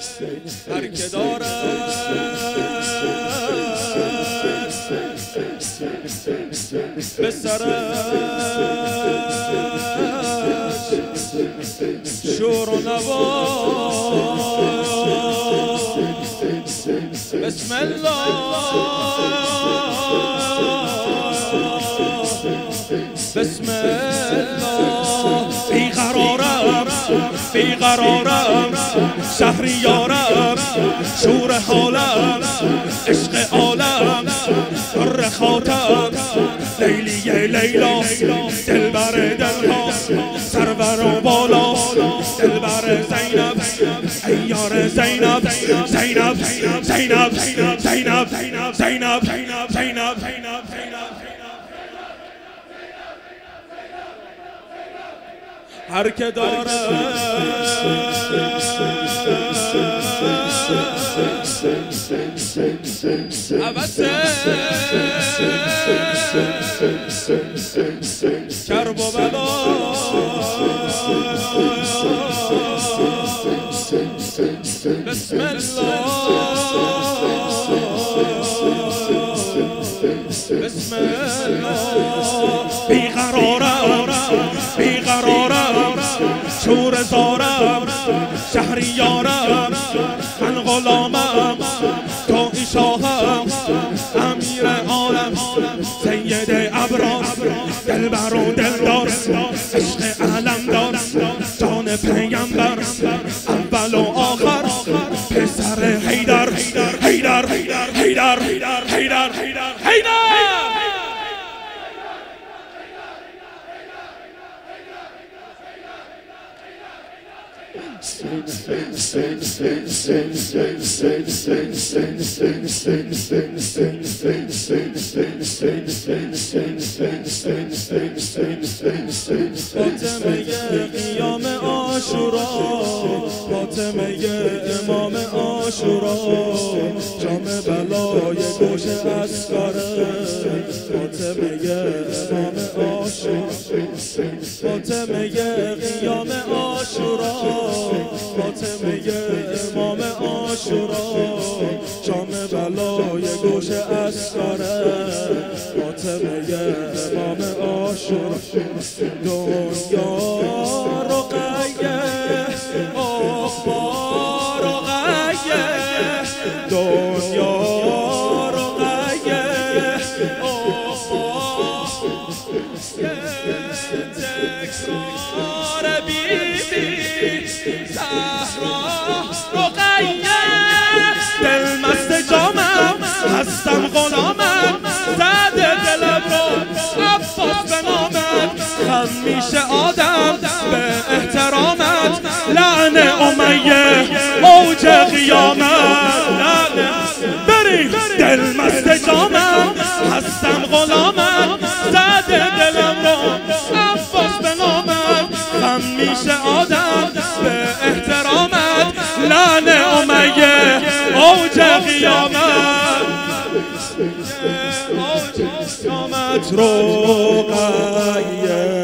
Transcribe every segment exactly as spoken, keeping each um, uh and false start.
هر که دارد به سرش شور و نوا بسم الله بسم الله بیقرارم بیقرارم شهریارم شور حالم عشق عالم در خاطر لیلی لیلا دلبر دلها سرور و بالا دلبر زینب ایار زینب زینب زینب زینب زینب زینب زینب هر که دارد عوضه کرب و بلا بسم الله بسم الله بیقرارم بیقرارم شور زارم شهریارم من غلامم تو شاهم امیر عالم سید ابرار دلبر و دلدار عشق علمدار جان پیغمبر اول و آخر پسر حیدر حیدر حیدر حیدر حیدر حیدر فاطمه قیام عاشورا فاطمه امام عاشورا جام بلای گوش اسکاره فاطمه امام عاشورا فاطمه قیام عاشورا فاطمه امام عاشورا جام بلای گوش اسکاره فاطمه امام عاشورا دنیا رقیه اخبار رقیه دنیا رقیه اخبار تکرار بیبی زهرا رقیه دل مست جامم هستم غلامم زده دلم رو عباس به نامت خم میشه آدم به احترامت لعن امیه موج قیامت لعن بریم دل مست جامم هستم غلامم زده دلم رو عباس به نامت خم میشه آدم به احترامت لعن امیه موج قیامت موج قیامت رقیه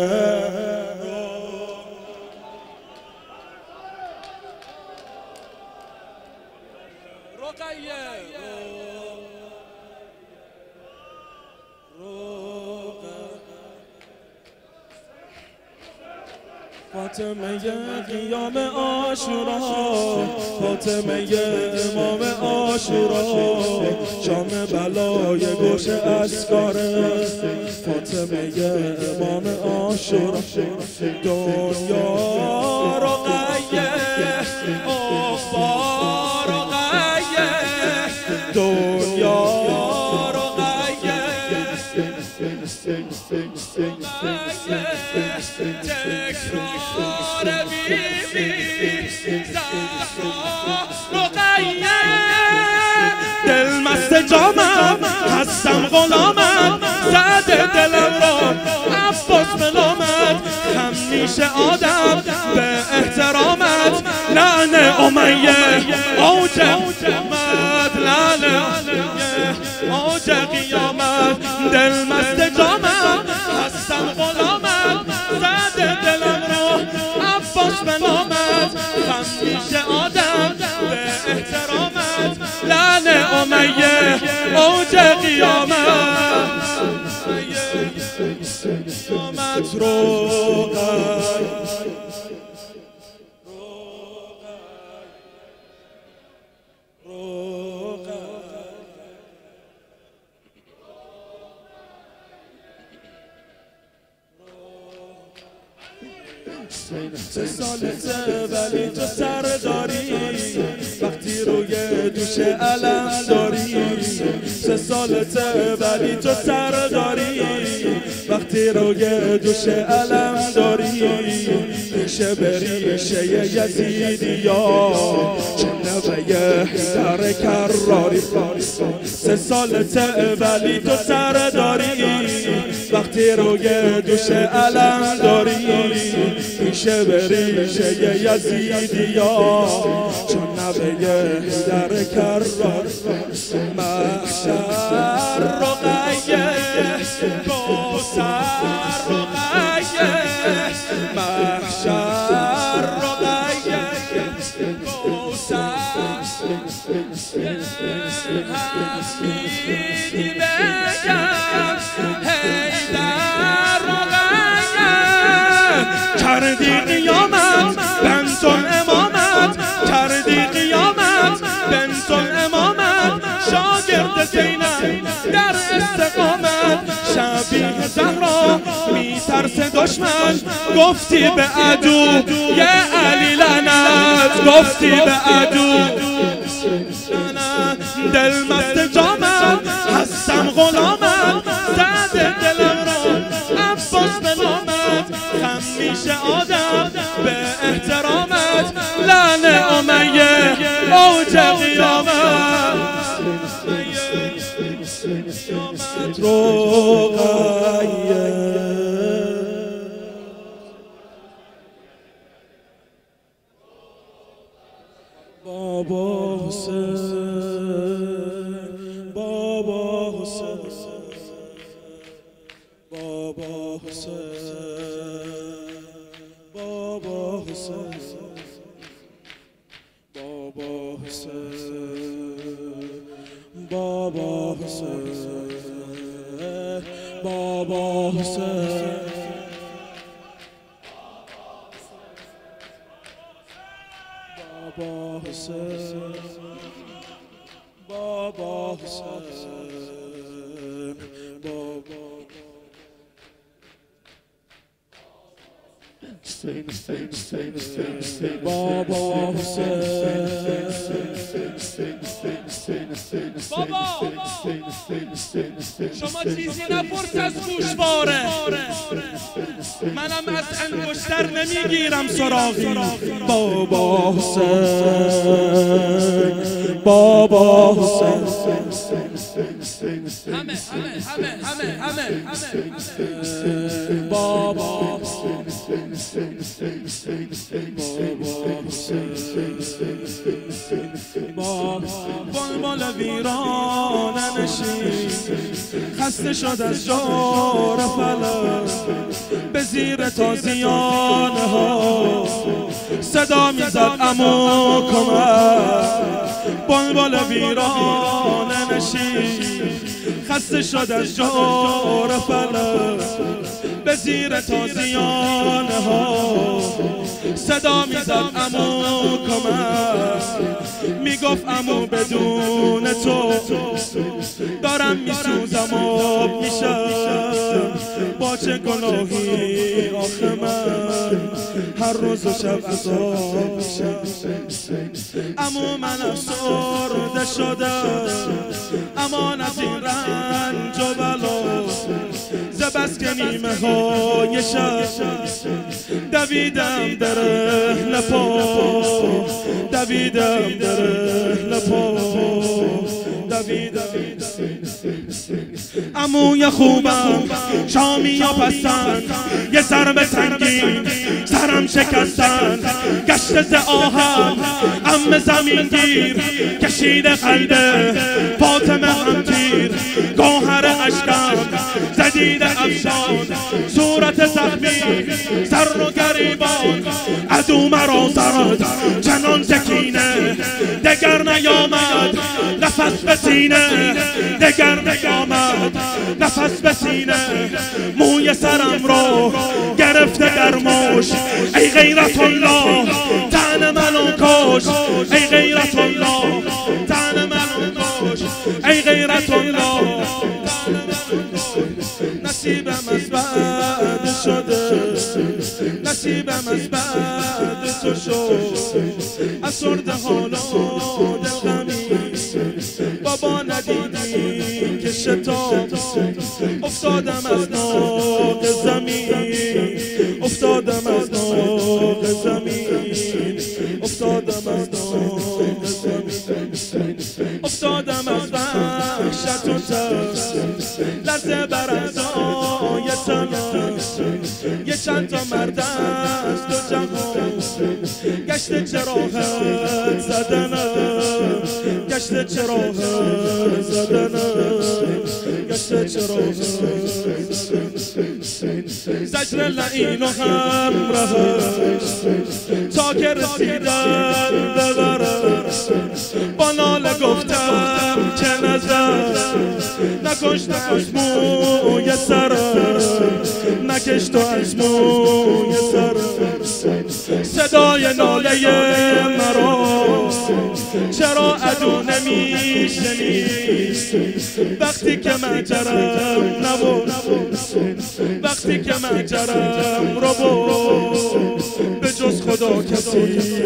فاطمه قیام عاشورا فاطمه امام عاشورا جام بلای گوش اسکاره فاطمه امام عاشورا دنیا رقیه اخبار رقیه دنیا رقیه تکرار بیبی زهرا رقیه دل مست جامم هستم غلامم زده دلم را عباس به نامت خم میشه آدم به احترامت لعن امیه اوج قیامت لعن امیه اوج قیامت دل مست جامم هستم غلامم زده دلم را عباس به نامت خم میشه آدم اوج قیامت قیامت روغن سه سالته ولی تو سر داری وقتی روی دوش علم داری سه سالته ولی تو سر داری وقتی روی دوش علم داری ریشه به ریشه یزیدی یا چون نوه سر کراری سه سالته ولی تو سر داری وقتی روی دوش علم داری ریشه به ریشه یزیدی یا چون نوه در کرار محشر رقیه کوثر رقیه محشر رقیه کوثر همیدی بگم حیدر کردی قیامت بنت الامامت کردی قیامت بنت الامامت شاگرد زینب در استقامت شبیه زهرا میترسه دشمن گفتی به عدو یه علی لعنت گفتی به عدو دل مست جامم هستم غلامم زده دلم رو عباس به نامت خم میشه آدم به احترامت لعنه امیه اوج قیامت رقیه بابا حسین بابا حسین بابا حسین بابا حسین بابا حسین بابا حسین بابا حسین بابا حسین بابا حسین بابا بابا بابا شما چیزی نپرس از گوشواره منم از انگشتر نمیگیرم سراغی بابا حسین بابا حسین همه همه همه همه همه بابا بلبل ویرانه نشین خسته شد از جور فلک به زیر تازیانه ها صدا میزد عمو کمک بلبل ویرانه نشین خسته شد از جور فلک به زیر تازیانه ها صدا میزد عمو کمک میگفت عمو بدون تو دارم میسوزم و میشم با چه گناهی آخه من هر روز و شب عذاب میشم عمو من افسرده شدم امان از این رنج و بلا زبست که نیمه های شب دویدم در اهل پا دویدم در اهل پا دویدم عموی خوبم شامی یا پسند یه ضربه سنگین سرم شکستن گشت ز آهن عم زمین گیر کشیده قلبه فاطمه هم تیر گوهر اشکم زدیده افشان صورت زخمی سر و گریبان عدو مرا زد چنان سکینه دگر نیامد نفس به سینه نفس به سینه، موی سرم رو گرفته در مش. ای غیرت الله تن منو کش، ای غیرت الله تن منو کش، ای غیرت الله. نصیبم از بعد شده، نصیبم از بعد تو شد. افسرده حالا دلغمی، بابا ندیدی که شتاب. افتادم از ناق زمین، افتادم از ناق زمین، افتادم از ناق زمین، افتادم از وحشت و ترس، لرزه بر اعضای تنم. یه چند تا مرد از دو جهان گشت چراغت زدنم، گشت چراغت زدنم، گشت چراغت زدنم. زجر لعین و همراهش تا که رسیدن ببرم، با ناله گفتم که نظر نکش تو از موی سرم، نکش تو از موی سرم. صدای ناله مرا چرا عدو نمیشنید؟ وقتی که مجرم نبود، وقتی که مجرم رو بود، به جز خدا کسی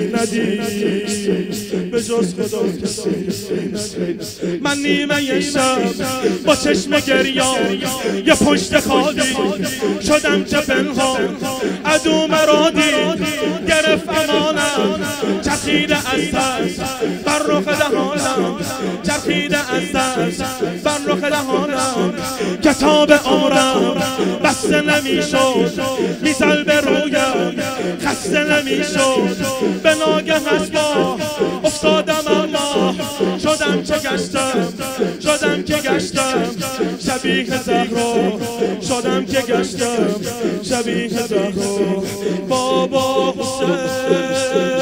ندید، به جز خدا کسی ندید. من نیمه شب با چشم گریان یه پشت خالی شدم چه پنهان. عدو مرا دید گرفت امانم، چرخیده از ترس بر رخ دهانم، چرخیده از ترس بر رخ دهانم. کتاب عمرم بسته نمیشد، میزل به رویم خسته نمیشد. به ناگه از با افتادم اما شدم چه گشتم، شدم که گشتم شبیه زهرا، شدم که گشتم شبیه زهرا. بابا حسین